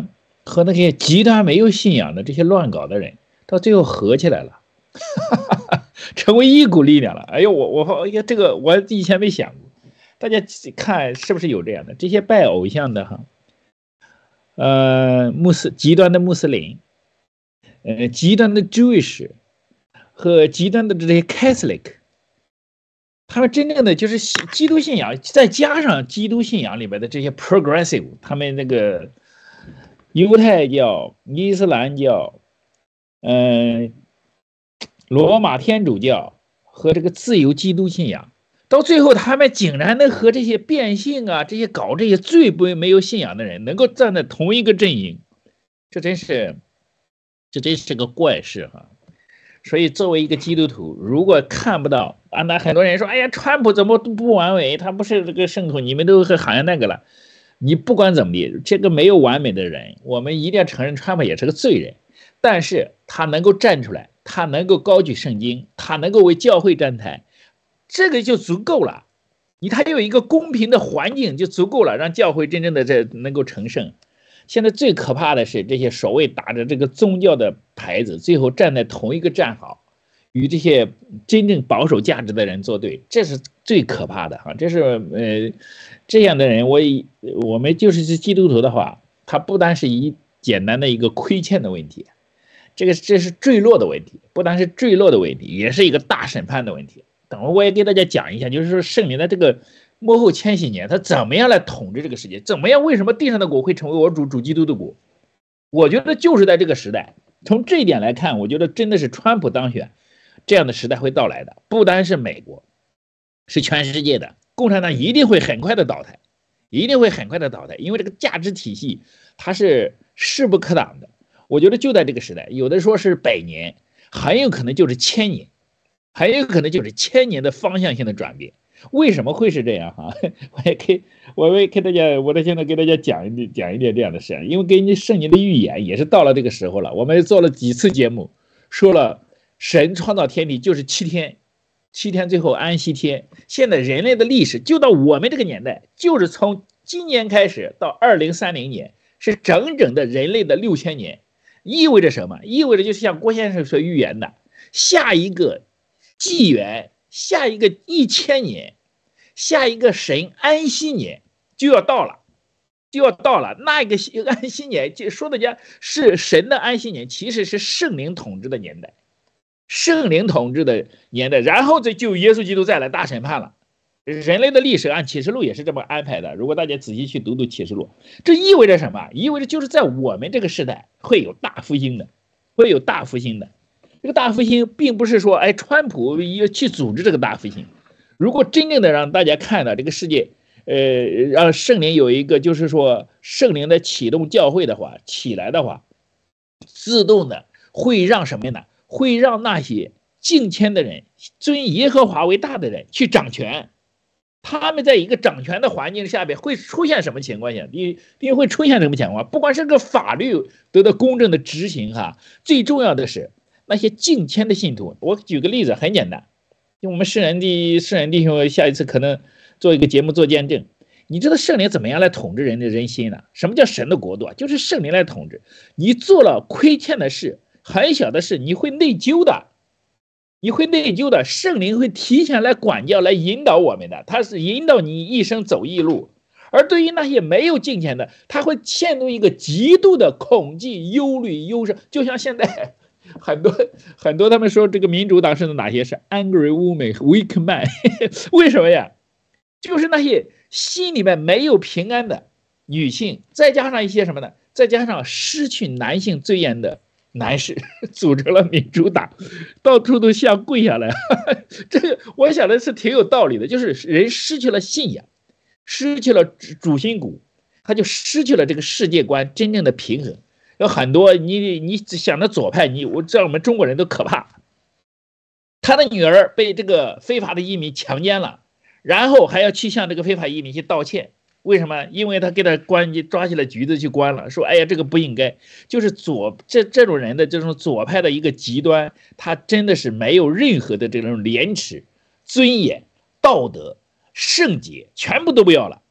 [SPEAKER 3] 和那些极端没有信仰的这些乱搞的人，到最后合起来了，成为一股力量了。哎呦，我我哎呀，这个我以前没想过，大家看是不是有这样的？这些拜偶像的哈，呃，穆斯极端的穆斯林，呃，极端的 Jewish 和极端的这些 Catholic， 他们真正的就是基督信仰，再加上基督信仰里边的这些 progressive， 他们那个犹太教、伊斯兰教，嗯、呃，罗马天主教和这个自由基督信仰，到最后他们竟然能和这些变性啊、这些搞这些最不没有信仰的人能够站在同一个阵营，这真是，这真是个怪事哈。所以作为一个基督徒，如果看不到啊，那很多人说，哎呀，川普怎么不完美？他不是这个圣徒，你们都好像那个了。你不管怎么地，这个没有完美的人，我们一定要承认川普也是个罪人，但是他能够站出来，他能够高举圣经，他能够为教会站台，这个就足够了。你他有一个公平的环境就足够了，让教会真正的这能够成圣。现在最可怕的是这些所谓打着这个宗教的牌子，最后站在同一个战壕，与这些真正保守价值的人作对，这是最可怕的哈。这是呃这样的人，我我们就是基督徒的话，他不单是一简单的一个亏欠的问题，这个这是坠落的问题，不单是坠落的问题，也是一个大审判的问题。等会我也给大家讲一下，就是说圣灵的这个末后千禧年，他怎么样来统治这个世界？怎么样？为什么地上的国会成为我主主基督的国？我觉得就是在这个时代，从这一点来看，我觉得真的是川普当选这样的时代会到来的，不单是美国，是全世界的。共产党一定会很快的倒台，一定会很快的倒台，因为这个价值体系它是势不可挡的。我觉得就在这个时代，有的说是百年，很有可能就是千年，很有可能就是千年的方向性的转变。为什么会是这样哈？我也可以，我也给大家，我在现在给大家讲一点讲一点这样的事，因为给你圣经的预言也是到了这个时候了。我们做了几次节目，说了神创造天地就是七天。七天最后安息天，现在人类的历史就到我们这个年代，就是从今年开始到二零三零年，是整整的人类的六千年。意味着什么？意味着就是像郭先生所预言的，下一个纪元，下一个一千年，下一个神安息年就要到了，就要到了。那个安息年，就说的家是神的安息年，其实是圣灵统治的年代。圣灵统治的年代，然后这就耶稣基督再来大审判了。人类的历史按启示录也是这么安排的，如果大家仔细去读读启示录，这意味着什么？意味着就是在我们这个时代会有大复兴的，会有大复兴的。这个大复兴并不是说哎川普要去组织这个大复兴，如果真正的让大家看到这个世界呃让圣灵有一个就是说圣灵的启动教会的话起来的话，自动的会让什么呢？会让那些敬虔的人、尊耶和华为大的人去掌权。他们在一个掌权的环境下边会出现什么情况下？第第会出现什么情况？不管是个法律得到公正的执行哈，最重要的是那些敬虔的信徒。我举个例子，很简单，因为我们圣人的圣人弟兄下一次可能做一个节目做见证。你知道圣灵怎么样来统治人的人心呢？什么叫神的国度啊？就是圣灵来统治。你做了亏欠的事，很小的事，你会内疚的，你会内疚的。圣灵会提前来管教，来引导我们的，他是引导你一生走义路。而对于那些没有敬虔的，他会陷入一个极度的恐惧、忧虑、忧伤。就像现在很多很多，他们说这个民主党是哪些是 angry woman、weak man， 为什么呀？就是那些心里面没有平安的女性，再加上一些什么呢？再加上失去男性尊严的男士组织了民主党，到处都像跪下来。这个我想的是挺有道理的，就是人失去了信仰，失去了主心骨，他就失去了这个世界观真正的平衡。有很多你你想的左派，你我知道我们中国人都可怕，他的女儿被这个非法的移民强奸了，然后还要去向这个非法移民去道歉。为什么？因为他给他关抓起了橘子去关了，说哎呀这个不应该。就是左这这种人的这种左派的一个极端，他真的是没有任何的这种廉耻、尊严、道德、圣洁，全部都不要了。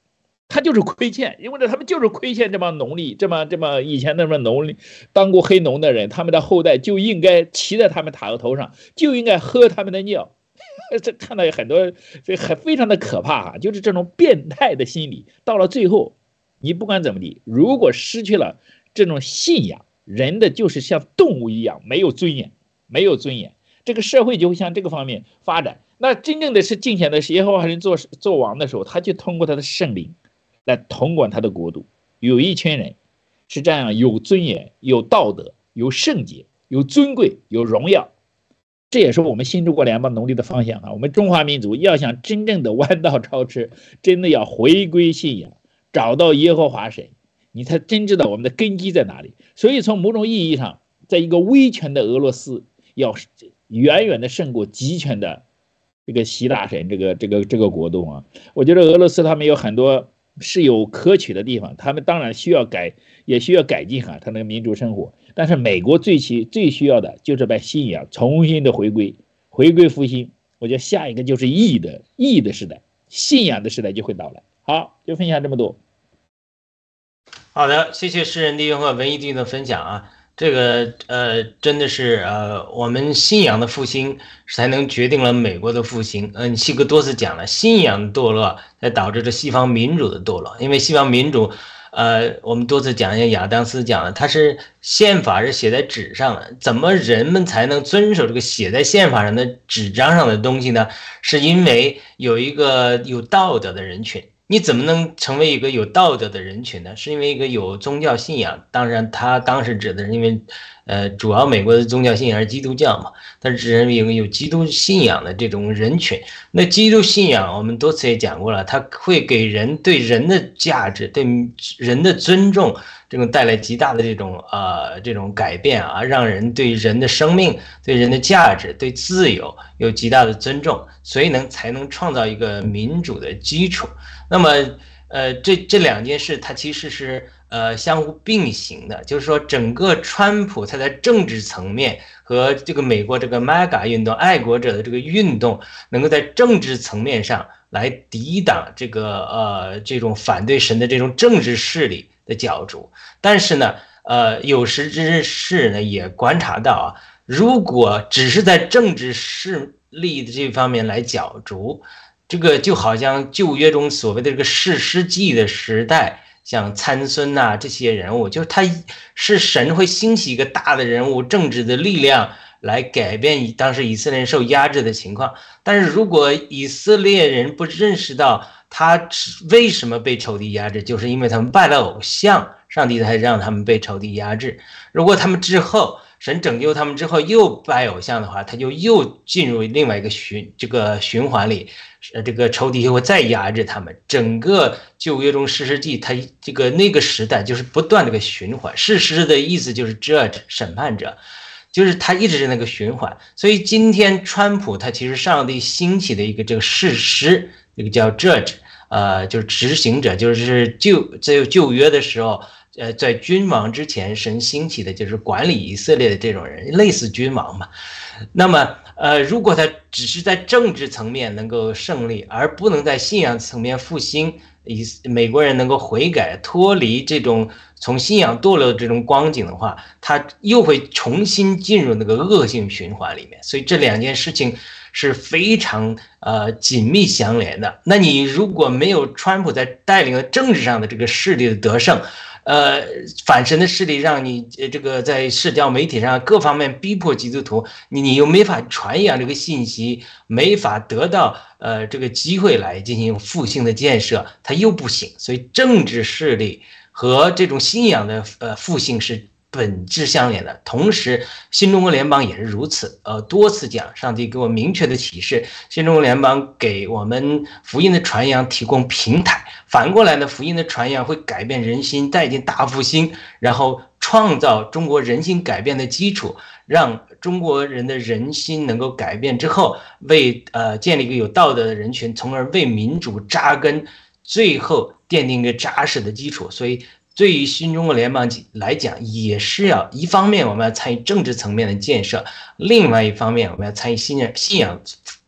[SPEAKER 3] 他就是亏欠，因为他们就是亏欠这帮农隶，这么这么以前那么农隶当过黑农的人，他们的后代就应该骑在他们塔额头上，就应该喝他们的尿。这看到有很多，这很非常的可怕啊！就是这种变态的心理，到了最后，你不管怎么地，如果失去了这种信仰，人的就是像动物一样没有尊严，没有尊严，这个社会就会向这个方面发展。那真正的是敬虔的是耶和华人做做王的时候，他就通过他的圣灵来统管他的国度。有一群人是这样有尊严、有道德、有圣洁、有尊贵、有荣耀。这也是我们新中国联邦农历的方向啊！我们中华民族要想真正的弯道超车，真的要回归信仰，找到耶和华神，你才真知道我们的根基在哪里。所以从某种意义上，在一个威权的俄罗斯，要远远的胜过集权的这个希腊神这个这个这个国度啊！我觉得俄罗斯他们有很多是有可取的地方，他们当然需要改，也需要改进哈，他那个民主生活。但是美国最需最需要的就是把信仰重新的回归，回归复兴。我觉得下一个就是义的义的时代，信仰的时代就会到来。好，就分享这么多。
[SPEAKER 1] 好的，谢谢诗人弟兄和文艺弟兄的分享啊。这个呃，真的是呃，我们信仰的复兴才能决定了美国的复兴。嗯，西哥多次讲了，信仰堕落才导致着西方民主的堕落，因为西方民主。呃，我们多次讲，像亚当斯讲的，他是宪法是写在纸上的，怎么人们才能遵守这个写在宪法上的纸张上的东西呢？是因为有一个有道德的人群。你怎么能成为一个有道德的人群呢？是因为一个有宗教信仰，当然他当时指的是因为呃，主要美国的宗教信仰是基督教嘛，他是指一个有基督信仰的这种人群。那基督信仰我们多次也讲过了，它会给人对人的价值、对人的尊重，这种带来极大的这种呃这种改变啊，让人对人的生命、对人的价值、对自由有极大的尊重，所以呢才能创造一个民主的基础。那么呃，这这两件事它其实是呃相互并行的，就是说整个川普他在政治层面和这个美国这个 M A G A 运动爱国者的这个运动，能够在政治层面上来抵挡这个呃这种反对神的这种政治势力的角逐。但是呢，呃有识之士呢也观察到啊，如果只是在政治势力的这方面来角逐，这个就好像旧约中所谓的这个士师记的时代，像参孙呐、啊、这些人物，就是他是神会兴起一个大的人物、政治的力量来改变当时以色列人受压制的情况。但是如果以色列人不认识到他为什么被仇敌压制，就是因为他们拜了偶像，上帝才让他们被仇敌压制。如果他们之后神拯救他们之后又拜偶像的话，他就又进入另外一个循这个循环里，呃，这个仇敌就会再压制他们。整个旧约中士师记，他这个那个时代就是不断这个循环。士师的意思就是 judge 审判者，就是他一直是那个循环。所以今天川普他其实上帝兴起的一个这个士师，这个叫 judge， 呃，就是执行者，就是旧在旧约的时候。呃，在君王之前，神兴起的就是管理以色列的这种人，类似君王嘛。那么，呃，如果他只是在政治层面能够胜利，而不能在信仰层面复兴，以美国人能够悔改，脱离这种从信仰堕落的这种光景的话，他又会重新进入那个恶性循环里面。所以这两件事情是非常呃紧密相连的。那你如果没有川普在带领的政治上的这个势力的得胜，呃，反神的势力让你这个在社交媒体上各方面逼迫基督徒，你你又没法传扬这个信息，没法得到呃这个机会来进行复兴的建设，它又不行。所以政治势力和这种信仰的呃复兴是本质相连的。同时，新中国联邦也是如此。呃，多次讲，上帝给我明确的启示，新中国联邦给我们福音的传扬提供平台。反过来呢，福音的传扬会改变人心，带进大复兴，然后创造中国人心改变的基础，让中国人的人心能够改变之后，为呃建立一个有道德的人群，从而为民主扎根，最后奠定一个扎实的基础。所以对于新中国联邦来讲，也是要一方面我们要参与政治层面的建设，另外一方面我们要参与信仰信仰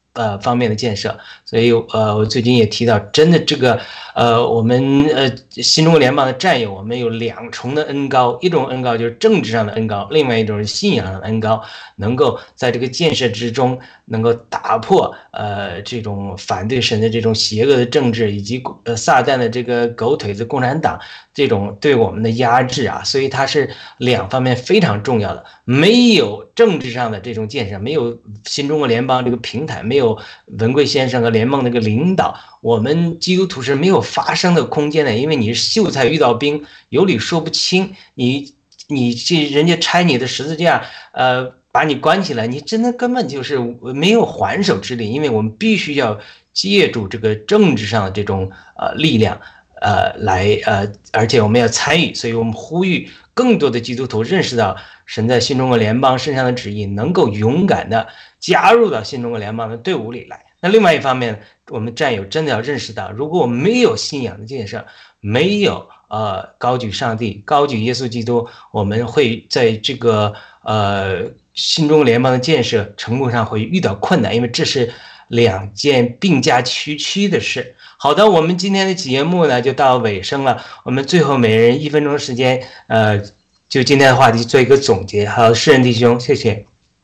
[SPEAKER 1] 呃方面的建设。所以呃我最近也提到，真的这个呃我们呃新中国联邦的战友，我们有两重的恩高，一种恩高就是政治上的恩高，另外一种是信仰上的恩高，能够在这个建设之中能够打破呃这种反对神的这种邪恶的政治，以及呃撒旦的这个狗腿子共产党这种对我们的压制啊，所以它是两方面非常重要的。没有政治上的这种建设，没有新中国联邦这个平台，没有文贵先生和联盟那个领导，我们基督徒是没有发声的空间的。因为你是秀才遇到兵，有理说不清，你你这人家拆你的十字架，呃，把你关起来，你真的根本就是没有还手之力。因为我们必须要借助这个政治上的这种呃力量，呃来呃，而且我们要参与，所以我们呼吁更多的基督徒认识到神在新中国联邦身上的旨意，能够勇敢的加入到新中国联邦的队伍里来。那另外一方面，我们战友真的要认识到，如果我们没有信仰的建设，没有呃高举上帝、高举耶稣基督，我们会在这个呃新中国联邦的建设程度上会遇到困难，因为这是两件并驾齐驱的事。好的，我们今天的节目呢就到尾声了，我们最后每人一分钟时间，呃，就今天的话题做一个总结。好，诗人弟兄，谢谢。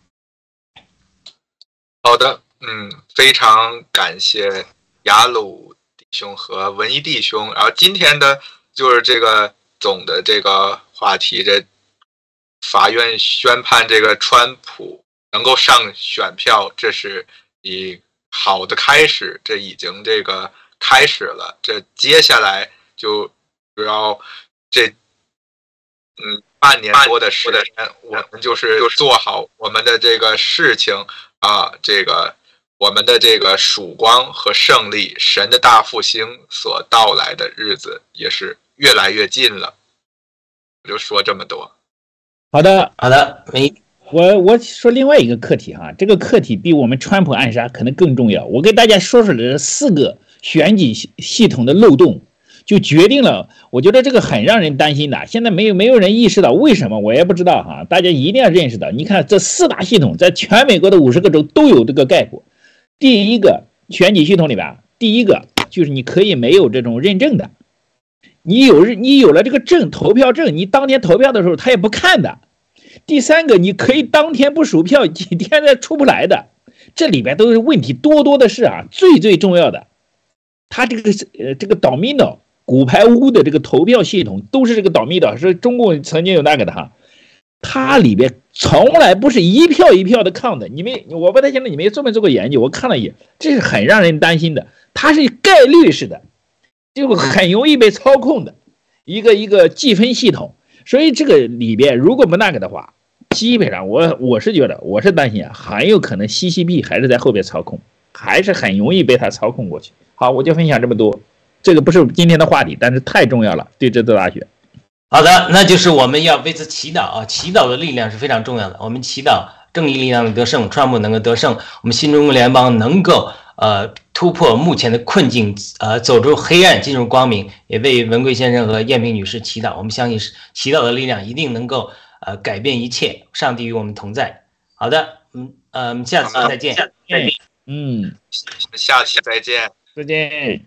[SPEAKER 2] 好的，嗯，非常感谢雅鲁弟兄和文一弟兄。然后今天的就是这个总的这个话题，这法院宣判这个川普能够上选票，这是以好的开始，这已经这个开始了。这接下来就主要这嗯半年多的时间，我们就是做好我们的这个事情啊，这个我们的这个曙光和胜利，神的大复兴所到来的日子也是越来越近了。我就说这么多。
[SPEAKER 3] 好的，
[SPEAKER 1] 好的，
[SPEAKER 3] 我我说另外一个课题哈，这个课题比我们川普暗杀可能更重要。我给大家说说这四个选举系统的漏洞，就决定了，我觉得这个很让人担心的。现在没有没有人意识到为什么，我也不知道哈。大家一定要认识到，你看这四大系统在全美国的五十个州都有这个概括。第一个选举系统里边，第一个就是你可以没有这种认证的，你有你有了这个证，投票证，你当天投票的时候他也不看的。第三个，你可以当天不数票，几天再出不来的，这里边都是问题多多的是啊。最最重要的，他这个呃这个倒米诺骨牌屋的这个投票系统都是这个倒米诺，是中共曾经有那个的哈，它里边从来不是一票一票的抗的。你们我不太清楚你们做没做过研究，我看了一眼，这是很让人担心的。它是概率式的，就很容易被操控的一个一个计分系统。所以这个里边如果不那个的话，基本上我我是觉得我是担心啊，很有可能 C C P 还是在后边操控，还是很容易被他操控过去。好，我就分享这么多，这个不是今天的话题，但是太重要了，对这座大学。
[SPEAKER 1] 好的，那就是我们要为此祈祷啊，祈祷的力量是非常重要的。我们祈祷正义力量的得胜，川普能够得胜，我们新中国联邦能够呃突破目前的困境，呃走出黑暗，进入光明。也为文贵先生和燕平女士祈祷，我们相信祈祷的力量一定能够呃改变一切，上帝与我们同在。好的，嗯呃，下次再见。
[SPEAKER 3] 嗯，
[SPEAKER 2] 下期再见。
[SPEAKER 3] 再见。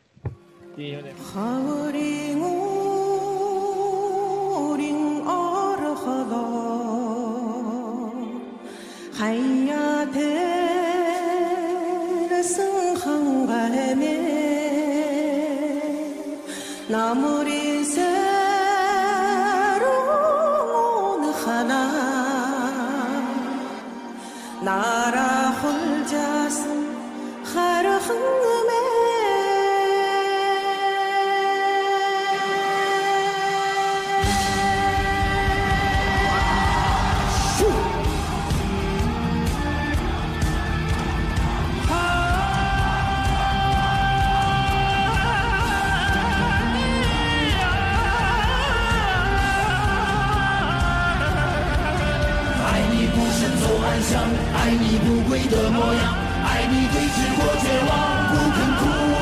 [SPEAKER 10] 나물이 새로운 하나 나라 혼자서 하루흥음에爱你不跪的模样，爱你对峙过绝望，不肯哭。